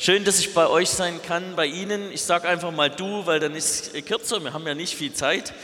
Schön, dass ich bei euch sein kann, bei Ihnen. Ich sage einfach mal du, weil dann ist es kürzer, wir haben ja nicht viel Zeit.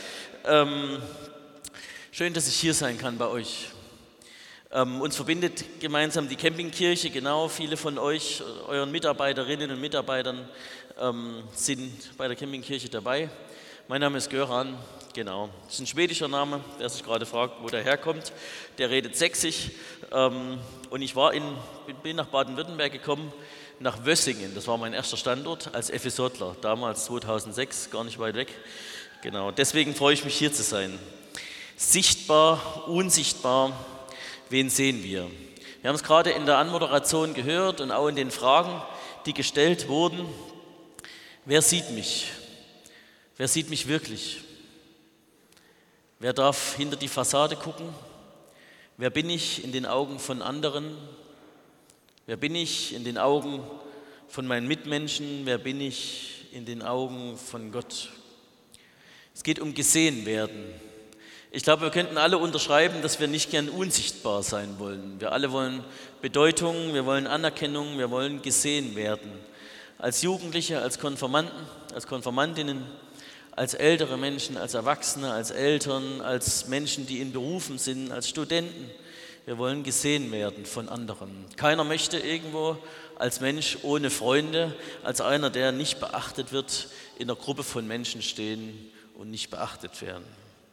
Schön, dass ich hier sein kann bei euch. Uns verbindet gemeinsam die Campingkirche, genau. Viele von euch, euren Mitarbeiterinnen und Mitarbeitern sind bei der Campingkirche dabei. Mein Name ist Göran, genau. Das ist ein schwedischer Name, wer sich gerade fragt, wo der herkommt. Der redet sächsisch. Und ich bin nach Baden-Württemberg gekommen, nach Wössingen. Das war mein erster Standort als FSJler, damals 2006, gar nicht weit weg. Genau, deswegen freue ich mich, hier zu sein. Sichtbar, unsichtbar, wen sehen wir? Wir haben es gerade in der Anmoderation gehört und auch in den Fragen, die gestellt wurden. Wer sieht mich? Wer sieht mich wirklich? Wer darf hinter die Fassade gucken? Wer bin ich in den Augen von anderen? Wer bin ich in den Augen von meinen Mitmenschen? Wer bin ich in den Augen von Gott? Es geht um gesehen werden. Ich glaube, wir könnten alle unterschreiben, dass wir nicht gern unsichtbar sein wollen. Wir alle wollen Bedeutung, wir wollen Anerkennung, wir wollen gesehen werden. Als Jugendliche, als Konfirmanden, als Konfirmandinnen, als ältere Menschen, als Erwachsene, als Eltern, als Menschen, die in Berufen sind, als Studenten. Wir wollen gesehen werden von anderen. Keiner möchte irgendwo als Mensch ohne Freunde, als einer, der nicht beachtet wird, in einer Gruppe von Menschen stehen und nicht beachtet werden.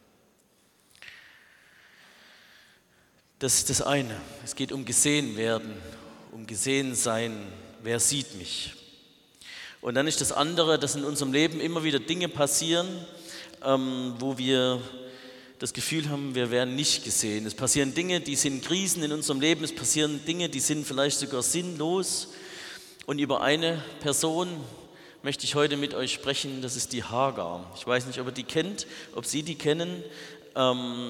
Das ist das eine. Es geht um gesehen werden, um gesehen sein. Wer sieht mich? Und dann ist das andere, dass in unserem Leben immer wieder Dinge passieren, wo wir das Gefühl haben, wir werden nicht gesehen. Es passieren Dinge, die sind Krisen in unserem Leben. Es passieren Dinge, die sind vielleicht sogar sinnlos. Und über eine Person möchte ich heute mit euch sprechen, das ist die Hagar. Ich weiß nicht, ob ihr die kennt, ob Sie die kennen. Eine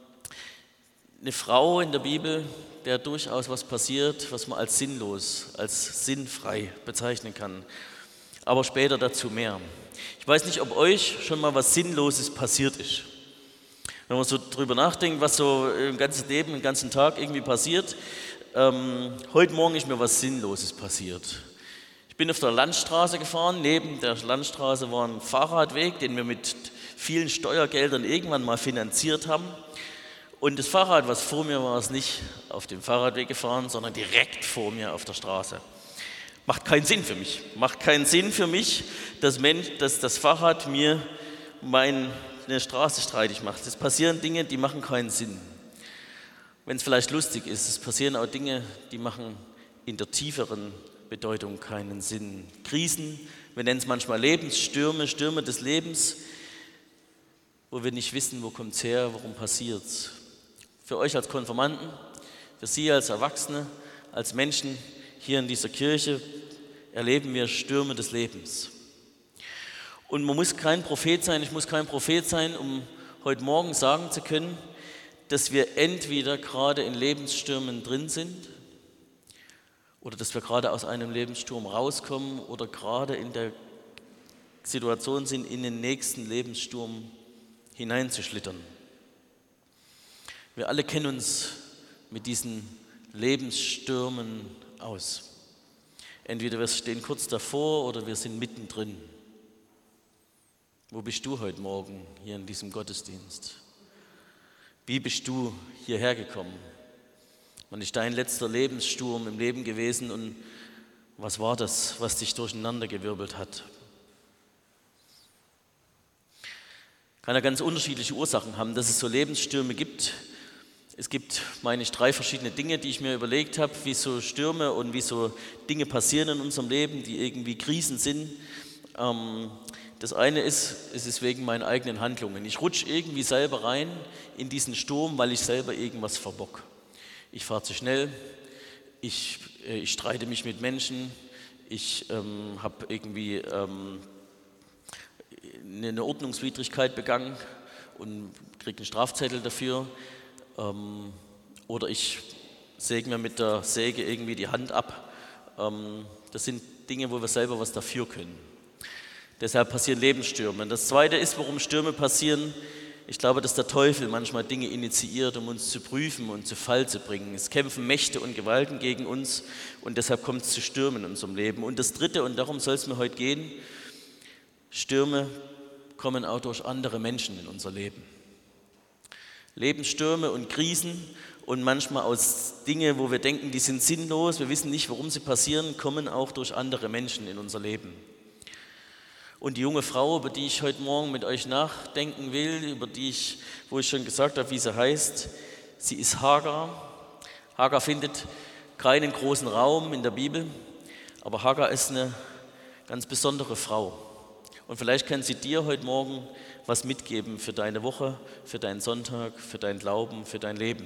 Frau in der Bibel, der durchaus was passiert, was man als sinnlos, als sinnfrei bezeichnen kann. Aber später dazu mehr. Ich weiß nicht, ob euch schon mal was Sinnloses passiert ist. Wenn man so drüber nachdenkt, was so im ganzen Leben, den ganzen Tag irgendwie passiert. Heute Morgen ist mir was Sinnloses passiert. Ich bin auf der Landstraße gefahren. Neben der Landstraße war ein Fahrradweg, den wir mit vielen Steuergeldern irgendwann mal finanziert haben. Und das Fahrrad, was vor mir war, ist nicht auf dem Fahrradweg gefahren, sondern direkt vor mir auf der Straße. Macht keinen Sinn für mich. Macht keinen Sinn für mich, dass das Fahrrad mir eine Straße streitig macht. Es passieren Dinge, die machen keinen Sinn. Wenn es vielleicht lustig ist, es passieren auch Dinge, die machen in der tieferen Bedeutung keinen Sinn. Krisen, wir nennen es manchmal Lebensstürme, Stürme des Lebens, wo wir nicht wissen, wo kommt es her, warum passiert es. Für euch als Konfirmanden, für Sie als Erwachsene, als Menschen hier in dieser Kirche erleben wir Stürme des Lebens. Und man muss kein Prophet sein, ich muss kein Prophet sein, um heute Morgen sagen zu können, dass wir entweder gerade in Lebensstürmen drin sind oder dass wir gerade aus einem Lebenssturm rauskommen oder gerade in der Situation sind, in den nächsten Lebenssturm hineinzuschlittern. Wir alle kennen uns mit diesen Lebensstürmen aus. Entweder wir stehen kurz davor oder wir sind mittendrin. Wo bist du heute Morgen hier in diesem Gottesdienst? Wie bist du hierher gekommen? Wann ist dein letzter Lebenssturm im Leben gewesen und was war das, was dich durcheinandergewirbelt hat? Kann ja ganz unterschiedliche Ursachen haben, dass es so Lebensstürme gibt. Es gibt, meine ich, 3 verschiedene Dinge, die ich mir überlegt habe, wie so Stürme und wie so Dinge passieren in unserem Leben, die irgendwie Krisen sind. Das eine ist, es ist wegen meinen eigenen Handlungen. Ich rutsche irgendwie selber rein in diesen Sturm, weil ich selber irgendwas verbock. Ich fahre zu schnell, ich streite mich mit Menschen, ich habe irgendwie eine Ordnungswidrigkeit begangen und kriege einen Strafzettel dafür. Oder ich säge mir mit der Säge irgendwie die Hand ab. Das sind Dinge, wo wir selber was dafür können. Deshalb passieren Lebensstürme. Das Zweite ist, warum Stürme passieren, Ich glaube, dass der Teufel manchmal Dinge initiiert, um uns zu prüfen und zu Fall zu bringen. Es kämpfen Mächte und Gewalten gegen uns und deshalb kommt es zu Stürmen in unserem Leben. Und das Dritte, und darum soll es mir heute gehen, Stürme kommen auch durch andere Menschen in unser Leben. Lebensstürme und Krisen und manchmal aus Dinge, wo wir denken, die sind sinnlos, wir wissen nicht, warum sie passieren, kommen auch durch andere Menschen in unser Leben. Und die junge Frau, über die ich heute Morgen mit euch nachdenken will, wo ich schon gesagt habe, wie sie heißt, sie ist Hagar. Hagar findet keinen großen Raum in der Bibel, aber Hagar ist eine ganz besondere Frau. Und vielleicht kann sie dir heute Morgen was mitgeben für deine Woche, für deinen Sonntag, für deinen Glauben, für dein Leben.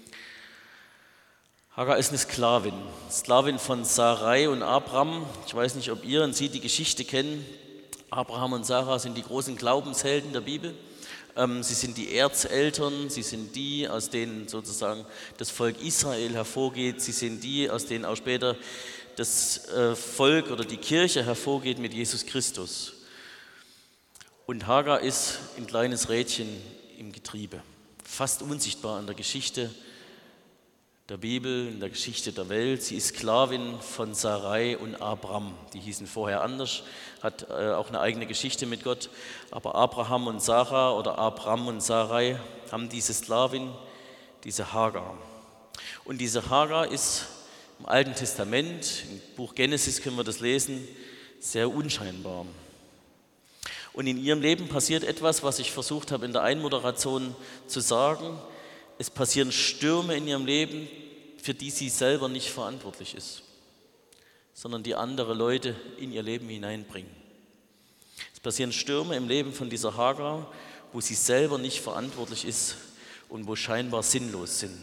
Hagar ist eine Sklavin von Sarai und Abraham. Ich weiß nicht, ob ihr und sie die Geschichte kennen. Abraham und Sarah sind die großen Glaubenshelden der Bibel. Sie sind die Erzeltern, sie sind die, aus denen sozusagen das Volk Israel hervorgeht. Sie sind die, aus denen auch später das Volk oder die Kirche hervorgeht mit Jesus Christus. Und Hagar ist ein kleines Rädchen im Getriebe, fast unsichtbar in der Geschichte der Bibel, in der Geschichte der Welt. Sie ist Sklavin von Sarai und Abram. Die hießen vorher anders, hat auch eine eigene Geschichte mit Gott. Aber Abraham und Sarah oder Abram und Sarai haben diese Sklavin, diese Hagar. Und diese Hagar ist im Alten Testament, im Buch Genesis können wir das lesen, sehr unscheinbar. Und in ihrem Leben passiert etwas, was ich versucht habe in der Einmoderation zu sagen. Es passieren Stürme in ihrem Leben, für die sie selber nicht verantwortlich ist, sondern die andere Leute in ihr Leben hineinbringen. Es passieren Stürme im Leben von dieser Hagar, wo sie selber nicht verantwortlich ist und wo scheinbar sinnlos sind.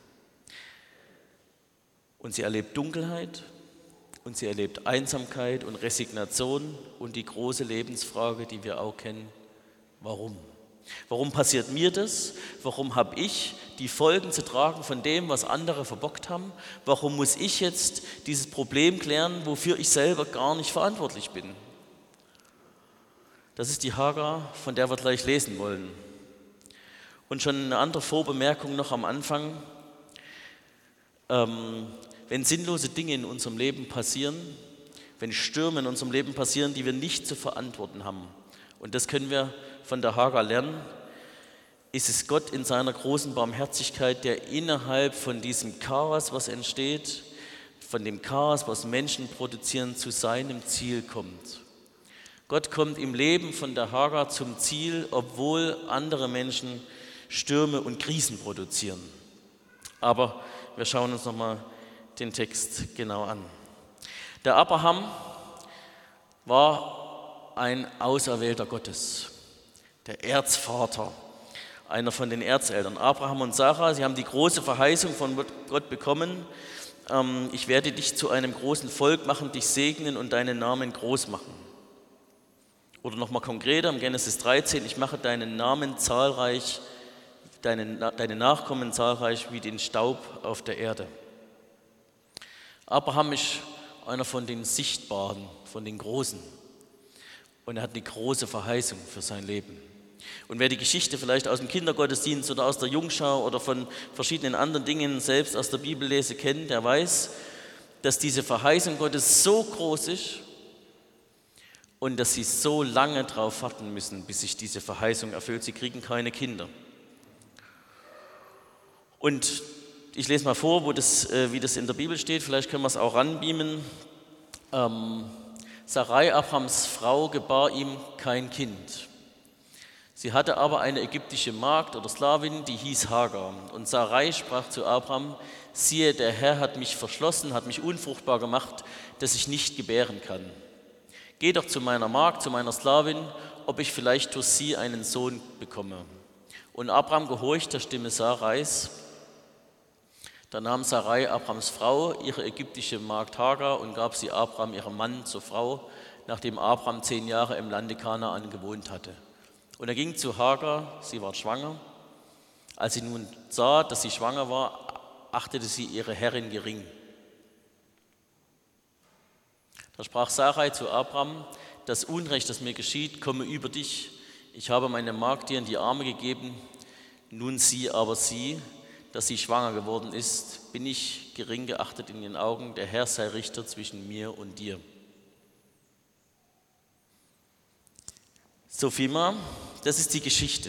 Und sie erlebt Dunkelheit und sie erlebt Einsamkeit und Resignation und die große Lebensfrage, die wir auch kennen: Warum? Warum passiert mir das? Warum habe ich die Folgen zu tragen von dem, was andere verbockt haben? Warum muss ich jetzt dieses Problem klären, wofür ich selber gar nicht verantwortlich bin? Das ist die Hagar, von der wir gleich lesen wollen. Und schon eine andere Vorbemerkung noch am Anfang. Wenn sinnlose Dinge in unserem Leben passieren, wenn Stürme in unserem Leben passieren, die wir nicht zu verantworten haben, und das können wir von der Hagar lernen, ist es Gott in seiner großen Barmherzigkeit, der innerhalb von diesem Chaos, was entsteht, von dem Chaos, was Menschen produzieren, zu seinem Ziel kommt. Gott kommt im Leben von der Hagar zum Ziel, obwohl andere Menschen Stürme und Krisen produzieren. Aber wir schauen uns nochmal den Text genau an. Der Abraham war ein Auserwählter Gottes, der Erzvater, einer von den Erzeltern. Abraham und Sarah, sie haben die große Verheißung von Gott bekommen: Ich werde dich zu einem großen Volk machen, dich segnen und deinen Namen groß machen. Oder nochmal konkreter, im Genesis 13, ich mache deinen Namen zahlreich, deine Nachkommen zahlreich wie den Staub auf der Erde. Abraham ist einer von den Sichtbaren, von den Großen. Und er hat eine große Verheißung für sein Leben. Und wer die Geschichte vielleicht aus dem Kindergottesdienst oder aus der Jungschau oder von verschiedenen anderen Dingen selbst aus der Bibellese kennt, der weiß, dass diese Verheißung Gottes so groß ist und dass sie so lange darauf warten müssen, bis sich diese Verheißung erfüllt. Sie kriegen keine Kinder. Und ich lese mal vor, wie das in der Bibel steht, vielleicht können wir es auch ranbeamen. Sarai, Abrahams Frau, gebar ihm kein Kind. Sie hatte aber eine ägyptische Magd oder Sklavin, die hieß Hagar. Und Sarai sprach zu Abraham: Siehe, der Herr hat mich verschlossen, hat mich unfruchtbar gemacht, dass ich nicht gebären kann. Geh doch zu meiner Magd, zu meiner Sklavin, ob ich vielleicht durch sie einen Sohn bekomme. Und Abraham gehorcht der Stimme Sarais. Da nahm Sarai, Abrahams Frau, ihre ägyptische Magd Hagar und gab sie Abraham, ihrem Mann, zur Frau, nachdem Abraham 10 Jahre im Lande Kanaan gewohnt hatte. Und er ging zu Hagar, sie war schwanger. Als sie nun sah, dass sie schwanger war, achtete sie ihre Herrin gering. Da sprach Sarai zu Abraham: Das Unrecht, das mir geschieht, komme über dich. ich habe meine Magd dir in die Arme gegeben, nun sieh aber sie, dass sie schwanger geworden ist, bin ich gering geachtet in ihren Augen, der Herr sei Richter zwischen mir und dir. Sophima, das ist die Geschichte.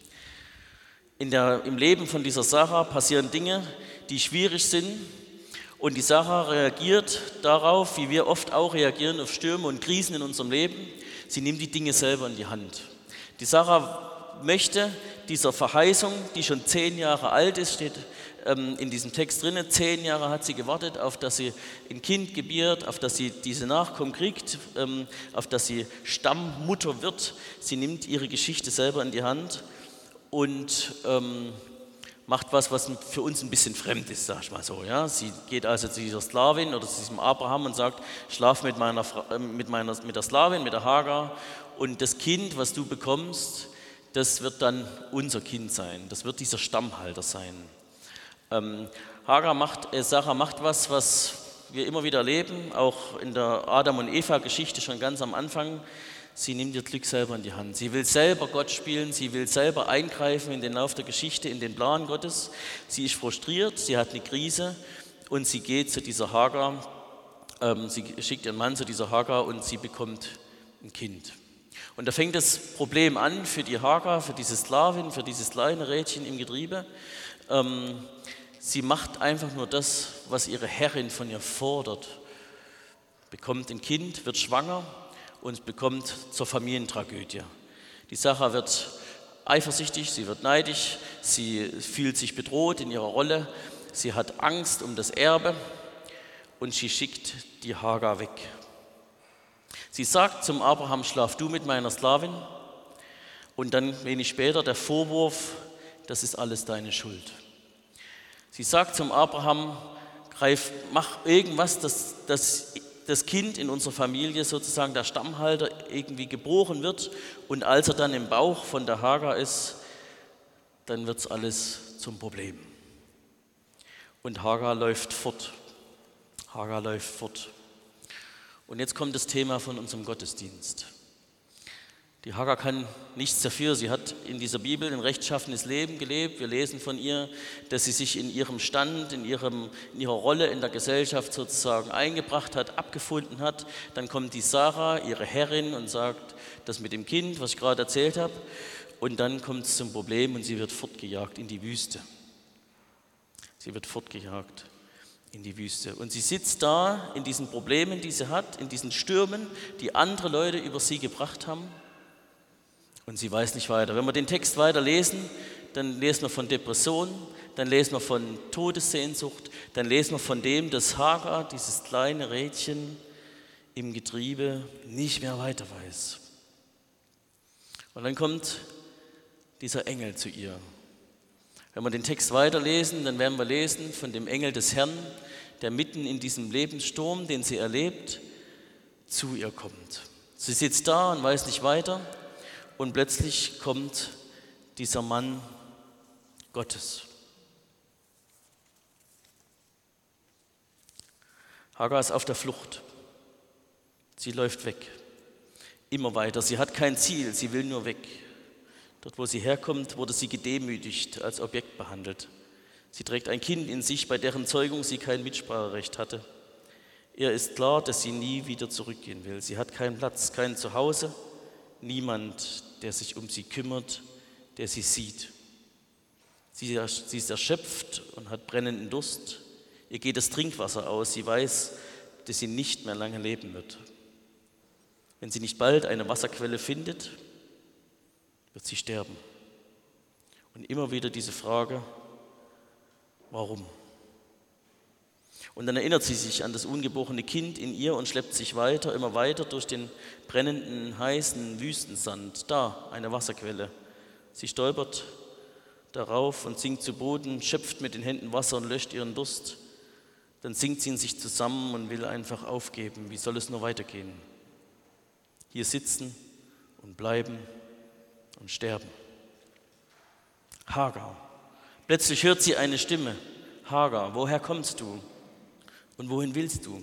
Im Leben von dieser Sarah passieren Dinge, die schwierig sind, und die Sarah reagiert darauf, wie wir oft auch reagieren auf Stürme und Krisen in unserem Leben. Sie nimmt die Dinge selber in die Hand. Die Sarah möchte dieser Verheißung, die schon 10 Jahre alt ist, steht in diesem Text drin, 10 Jahre hat sie gewartet, auf dass sie ein Kind gebiert, auf dass sie diese Nachkommen kriegt, auf dass sie Stammmutter wird. Sie nimmt ihre Geschichte selber in die Hand und macht was für uns ein bisschen fremd ist, sag ich mal so. Ja? Sie geht also zu dieser Sklavin oder zu diesem Abraham und sagt, schlaf mit der Sklavin, mit der Hagar, und das Kind, was du bekommst, das wird dann unser Kind sein. Das wird dieser Stammhalter sein. Sarah macht was wir immer wieder erleben, auch in der Adam- und Eva-Geschichte schon ganz am Anfang. Sie nimmt ihr Glück selber in die Hand. Sie will selber Gott spielen, sie will selber eingreifen in den Lauf der Geschichte, in den Plan Gottes. Sie ist frustriert, sie hat eine Krise und sie geht zu dieser Hagar. Sie schickt ihren Mann zu dieser Hagar und sie bekommt ein Kind. Und da fängt das Problem an für die Hagar, für diese Sklavin, für dieses kleine Rädchen im Getriebe. Sie macht einfach nur das, was ihre Herrin von ihr fordert. Bekommt ein Kind, wird schwanger und bekommt zur Familientragödie. Die Sarah wird eifersüchtig, sie wird neidisch, sie fühlt sich bedroht in ihrer Rolle, sie hat Angst um das Erbe und sie schickt die Hagar weg. Sie sagt zum Abraham, schlaf du mit meiner Sklavin, und dann wenig später der Vorwurf, das ist alles deine Schuld. Sie sagt zum Abraham, mach irgendwas, dass das Kind in unserer Familie, sozusagen der Stammhalter, irgendwie geboren wird, und als er dann im Bauch von der Hagar ist, dann wird es alles zum Problem. Und Hagar läuft fort. Und jetzt kommt das Thema von unserem Gottesdienst. Die Hagar kann nichts dafür. Sie hat in dieser Bibel ein rechtschaffenes Leben gelebt. Wir lesen von ihr, dass sie sich in ihrem Stand, in ihrer Rolle in der Gesellschaft sozusagen eingebracht hat, abgefunden hat. Dann kommt die Sarah, ihre Herrin, und sagt, das mit dem Kind, was ich gerade erzählt habe. Und dann kommt es zum Problem und sie wird fortgejagt in die Wüste. Und sie sitzt da in diesen Problemen, die sie hat, in diesen Stürmen, die andere Leute über sie gebracht haben. Und sie weiß nicht weiter. Wenn wir den Text weiter lesen, dann lesen wir von Depressionen, dann lesen wir von Todessehnsucht, dann lesen wir von dem, dass Hagar, dieses kleine Rädchen im Getriebe, nicht mehr weiter weiß. Und dann kommt dieser Engel zu ihr. Wenn wir den Text weiterlesen, dann werden wir lesen von dem Engel des Herrn, der mitten in diesem Lebenssturm, den sie erlebt, zu ihr kommt. Sie sitzt da und weiß nicht weiter, und plötzlich kommt dieser Mann Gottes. Hagar ist auf der Flucht. Sie läuft weg, immer weiter. Sie hat kein Ziel, sie will nur weg. Dort, wo sie herkommt, wurde sie gedemütigt, als Objekt behandelt. Sie trägt ein Kind in sich, bei deren Zeugung sie kein Mitspracherecht hatte. Ihr ist klar, dass sie nie wieder zurückgehen will. Sie hat keinen Platz, kein Zuhause, niemand, der sich um sie kümmert, der sie sieht. Sie ist erschöpft und hat brennenden Durst. Ihr geht das Trinkwasser aus. Sie weiß, dass sie nicht mehr lange leben wird. Wenn sie nicht bald eine Wasserquelle findet, wird sie sterben. Und immer wieder diese Frage, warum? Und dann erinnert sie sich an das ungeborene Kind in ihr und schleppt sich weiter, immer weiter durch den brennenden, heißen Wüstensand. Da, eine Wasserquelle. Sie stolpert darauf und sinkt zu Boden, schöpft mit den Händen Wasser und löscht ihren Durst. Dann sinkt sie in sich zusammen und will einfach aufgeben. Wie soll es nur weitergehen? Hier sitzen und bleiben und sterben. Hagar. Plötzlich hört sie eine Stimme. Hagar, woher kommst du? Und wohin willst du?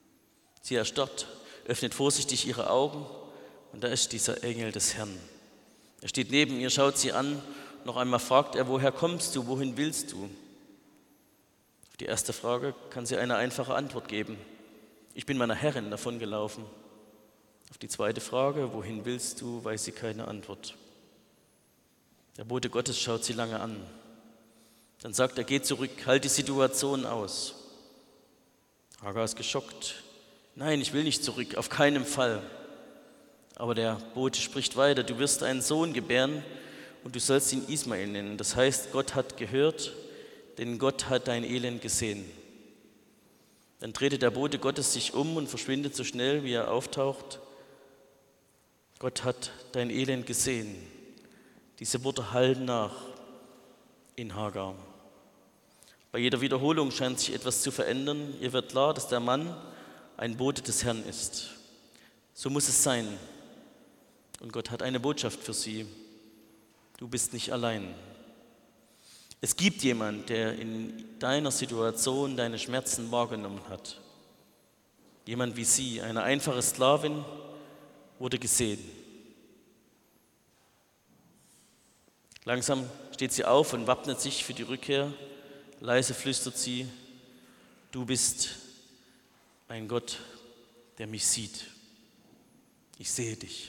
Sie erstarrt, öffnet vorsichtig ihre Augen, und da ist dieser Engel des Herrn. Er steht neben ihr, schaut sie an, noch einmal fragt er, woher kommst du, wohin willst du? Auf die erste Frage kann sie eine einfache Antwort geben. Ich bin meiner Herrin davongelaufen. Auf die zweite Frage, wohin willst du, weiß sie keine Antwort. Der Bote Gottes schaut sie lange an. Dann sagt er, geh zurück, halt die Situation aus. Hagar ist geschockt. Nein, ich will nicht zurück, auf keinen Fall. Aber der Bote spricht weiter, du wirst einen Sohn gebären und du sollst ihn Ismael nennen. Das heißt, Gott hat gehört, denn Gott hat dein Elend gesehen. Dann drehte der Bote Gottes sich um und verschwindet so schnell, wie er auftaucht. Gott hat dein Elend gesehen. Diese Worte hallen nach in Hagar. Bei jeder Wiederholung scheint sich etwas zu verändern. Ihr wird klar, dass der Mann ein Bote des Herrn ist. So muss es sein. Und Gott hat eine Botschaft für sie. Du bist nicht allein. Es gibt jemanden, der in deiner Situation deine Schmerzen wahrgenommen hat. Jemand wie sie, eine einfache Sklavin, wurde gesehen. Langsam steht sie auf und wappnet sich für die Rückkehr. Leise flüstert sie, du bist ein Gott, der mich sieht. Ich sehe dich.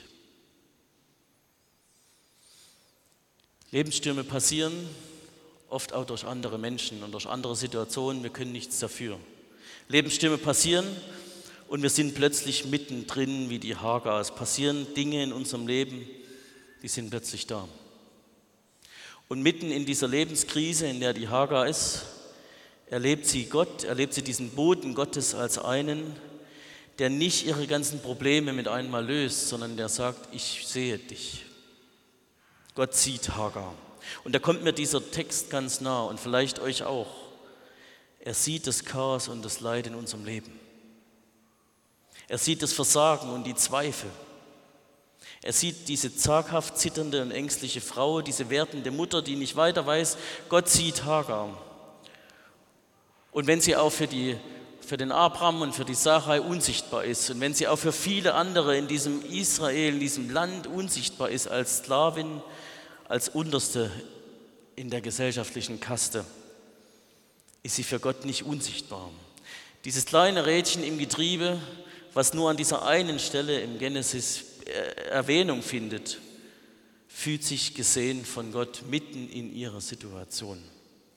Lebensstürme passieren, oft auch durch andere Menschen und durch andere Situationen. Wir können nichts dafür. Lebensstürme passieren und wir sind plötzlich mittendrin wie die Hagar. Es passieren Dinge in unserem Leben, die sind plötzlich da. Und mitten in dieser Lebenskrise, in der die Hagar ist, erlebt sie Gott, erlebt sie diesen Boten Gottes als einen, der nicht ihre ganzen Probleme mit einmal löst, sondern der sagt, ich sehe dich. Gott sieht Hagar. Und da kommt mir dieser Text ganz nah und vielleicht euch auch. Er sieht das Chaos und das Leid in unserem Leben. Er sieht das Versagen und die Zweifel. Er sieht diese zaghaft zitternde und ängstliche Frau, diese wertende Mutter, die nicht weiter weiß. Gott sieht Hagar. Und wenn sie auch für den Abraham und für die Sarai unsichtbar ist und wenn sie auch für viele andere in diesem Israel, in diesem Land unsichtbar ist als Sklavin, als Unterste in der gesellschaftlichen Kaste, ist sie für Gott nicht unsichtbar. Dieses kleine Rädchen im Getriebe, was nur an dieser einen Stelle im Genesis Erwähnung findet, fühlt sich gesehen von Gott mitten in ihrer Situation.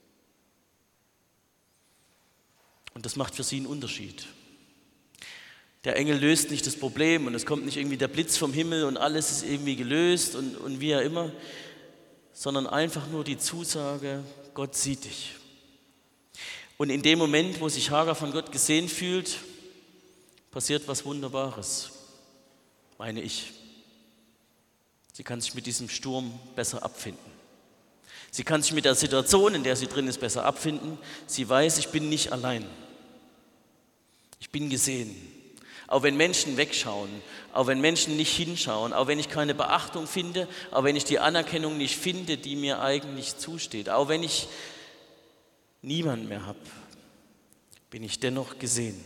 Und das macht für sie einen Unterschied. Der Engel löst nicht das Problem und es kommt nicht irgendwie der Blitz vom Himmel und alles ist irgendwie gelöst und wie auch immer, sondern einfach nur die Zusage, Gott sieht dich. Und in dem Moment, wo sich Hagar von Gott gesehen fühlt, passiert was Wunderbares, meine ich. Sie kann sich mit diesem Sturm besser abfinden. Sie kann sich mit der Situation, in der sie drin ist, besser abfinden. Sie weiß, ich bin nicht allein. Ich bin gesehen. Auch wenn Menschen wegschauen, auch wenn Menschen nicht hinschauen, auch wenn ich keine Beachtung finde, auch wenn ich die Anerkennung nicht finde, die mir eigentlich zusteht, auch wenn ich niemanden mehr habe, bin ich dennoch gesehen.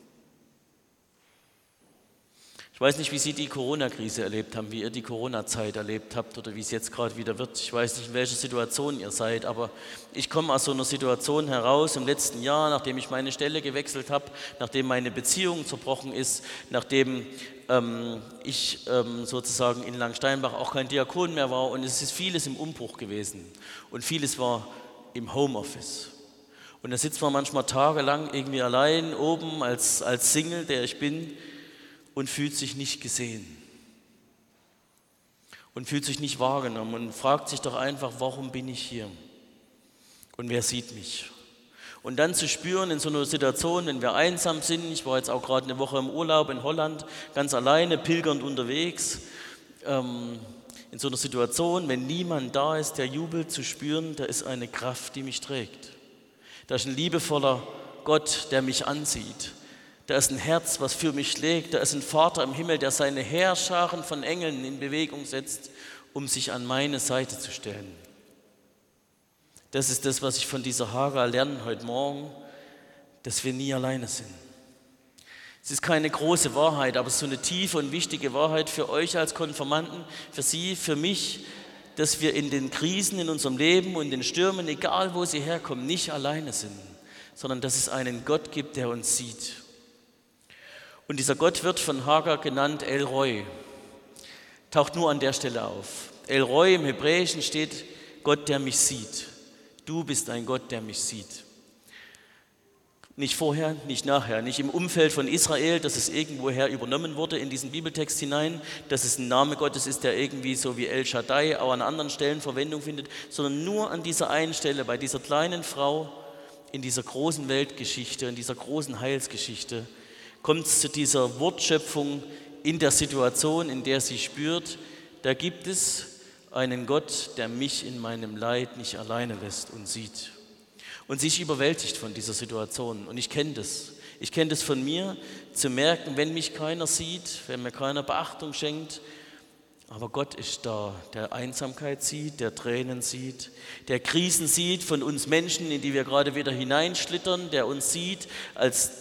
Ich weiß nicht, wie Sie die Corona-Krise erlebt haben, wie ihr die Corona-Zeit erlebt habt oder wie es jetzt gerade wieder wird. Ich weiß nicht, in welcher Situation ihr seid, aber ich komme aus so einer Situation heraus im letzten Jahr, nachdem ich meine Stelle gewechselt habe, nachdem meine Beziehung zerbrochen ist, nachdem ich sozusagen in Langsteinbach auch kein Diakon mehr war und es ist vieles im Umbruch gewesen und vieles war im Homeoffice. Und da sitzt man manchmal tagelang irgendwie allein oben als Single, der ich bin, und fühlt sich nicht gesehen und fühlt sich nicht wahrgenommen und fragt sich doch einfach, warum bin ich hier und wer sieht mich? Und dann zu spüren in so einer Situation, wenn wir einsam sind, ich war jetzt auch gerade eine Woche im Urlaub in Holland, ganz alleine, pilgernd unterwegs, in so einer Situation, wenn niemand da ist, der jubelt, zu spüren, da ist eine Kraft, die mich trägt. Da ist ein liebevoller Gott, der mich ansieht. Da ist ein Herz, was für mich schlägt. Da ist ein Vater im Himmel, der seine Heerscharen von Engeln in Bewegung setzt, um sich an meine Seite zu stellen. Das ist das, was ich von dieser Hagar lerne heute Morgen, dass wir nie alleine sind. Es ist keine große Wahrheit, aber so eine tiefe und wichtige Wahrheit für euch als Konfirmanden, für Sie, für mich, dass wir in den Krisen in unserem Leben und den Stürmen, egal wo sie herkommen, nicht alleine sind, sondern dass es einen Gott gibt, der uns sieht. Und dieser Gott wird von Hagar genannt El Roi, taucht nur an der Stelle auf. El Roi im Hebräischen steht Gott, der mich sieht. Du bist ein Gott, der mich sieht. Nicht vorher, nicht nachher, nicht im Umfeld von Israel, dass es irgendwoher übernommen wurde in diesen Bibeltext hinein, dass es ein Name Gottes ist, der irgendwie so wie El Shaddai auch an anderen Stellen Verwendung findet, sondern nur an dieser einen Stelle, bei dieser kleinen Frau in dieser großen Weltgeschichte, in dieser großen Heilsgeschichte, kommt es zu dieser Wortschöpfung in der Situation, in der sie spürt, da gibt es einen Gott, der mich in meinem Leid nicht alleine lässt und sieht. Und sie ist überwältigt von dieser Situation. Und ich kenne das. Ich kenne das von mir, zu merken, wenn mich keiner sieht, wenn mir keiner Beachtung schenkt, aber Gott ist da, der Einsamkeit sieht, der Tränen sieht, der Krisen sieht von uns Menschen, in die wir gerade wieder hineinschlittern, der uns sieht als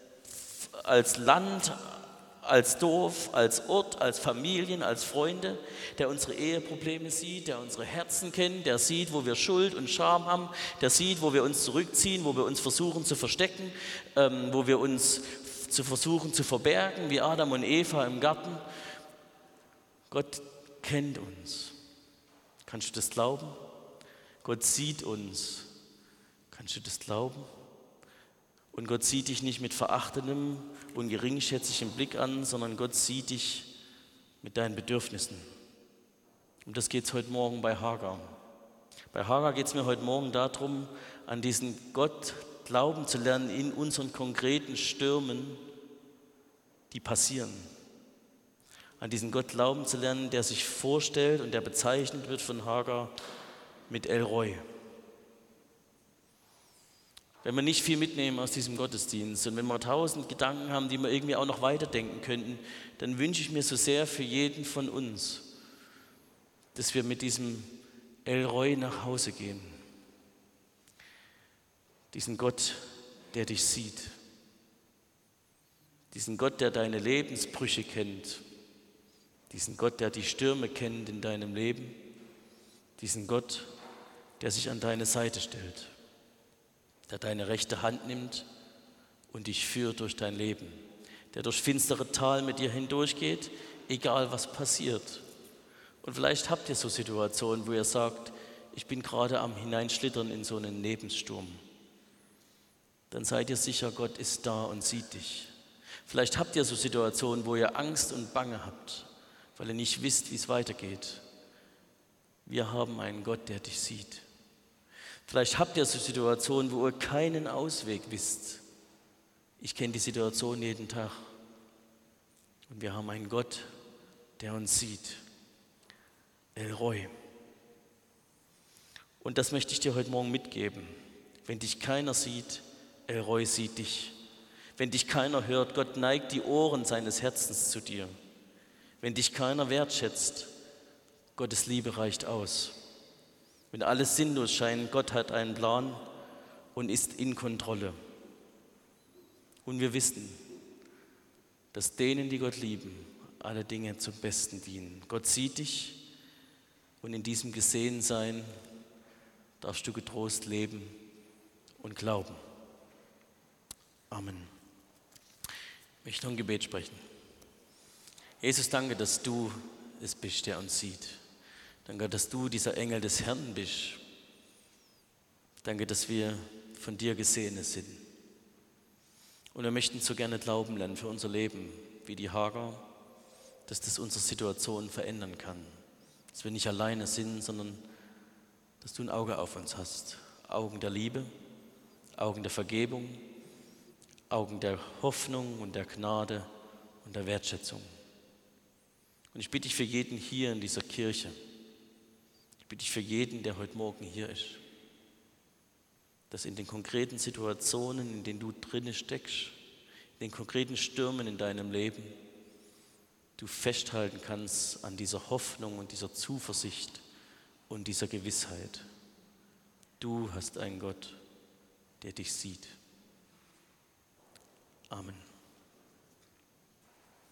Land, als Dorf, als Ort, als Familien, als Freunde, der unsere Eheprobleme sieht, der unsere Herzen kennt, der sieht, wo wir Schuld und Scham haben, der sieht, wo wir uns zurückziehen, wo wir uns versuchen zu verstecken, wo wir uns versuchen zu verbergen, wie Adam und Eva im Garten. Gott kennt uns. Kannst du das glauben? Gott sieht uns. Kannst du das glauben? Und Gott sieht dich nicht mit verachtendem und geringschätzigem Blick an, sondern Gott sieht dich mit deinen Bedürfnissen. Um das geht es heute Morgen bei Hagar. Bei Hagar geht es mir heute Morgen darum, an diesen Gott glauben zu lernen in unseren konkreten Stürmen, die passieren. An diesen Gott glauben zu lernen, der sich vorstellt und der bezeichnet wird von Hagar mit El Roi. Wenn wir nicht viel mitnehmen aus diesem Gottesdienst und wenn wir 1000 Gedanken haben, die wir irgendwie auch noch weiterdenken könnten, dann wünsche ich mir so sehr für jeden von uns, dass wir mit diesem El Roi nach Hause gehen. Diesen Gott, der dich sieht. Diesen Gott, der deine Lebensbrüche kennt. Diesen Gott, der die Stürme kennt in deinem Leben. Diesen Gott, der sich an deine Seite stellt. Der deine rechte Hand nimmt und dich führt durch dein Leben, der durch finstere Tal mit dir hindurchgeht, egal was passiert. Und vielleicht habt ihr so Situationen, wo ihr sagt, ich bin gerade am Hineinschlittern in so einen Lebenssturm. Dann seid ihr sicher, Gott ist da und sieht dich. Vielleicht habt ihr so Situationen, wo ihr Angst und Bange habt, weil ihr nicht wisst, wie es weitergeht. Wir haben einen Gott, der dich sieht. Vielleicht habt ihr so Situationen, wo ihr keinen Ausweg wisst. Ich kenne die Situation jeden Tag. Und wir haben einen Gott, der uns sieht. El Roi. Und das möchte ich dir heute Morgen mitgeben. Wenn dich keiner sieht, El Roi sieht dich. Wenn dich keiner hört, Gott neigt die Ohren seines Herzens zu dir. Wenn dich keiner wertschätzt, Gottes Liebe reicht aus. Wenn alles sinnlos scheint, Gott hat einen Plan und ist in Kontrolle. Und wir wissen, dass denen, die Gott lieben, alle Dinge zum Besten dienen. Gott sieht dich und in diesem Gesehensein darfst du getrost leben und glauben. Amen. Ich möchte noch ein Gebet sprechen. Jesus, danke, dass du es bist, der uns sieht. Danke, dass du dieser Engel des Herrn bist. Danke, dass wir von dir Gesehene sind. Und wir möchten so gerne glauben lernen für unser Leben, wie die Hagar, dass das unsere Situation verändern kann. Dass wir nicht alleine sind, sondern dass du ein Auge auf uns hast. Augen der Liebe, Augen der Vergebung, Augen der Hoffnung und der Gnade und der Wertschätzung. Und ich bitte dich für jeden hier in dieser Kirche, ich bitte dich für jeden, der heute Morgen hier ist, dass in den konkreten Situationen, in denen du drinne steckst, in den konkreten Stürmen in deinem Leben, du festhalten kannst an dieser Hoffnung und dieser Zuversicht und dieser Gewissheit. Du hast einen Gott, der dich sieht. Amen.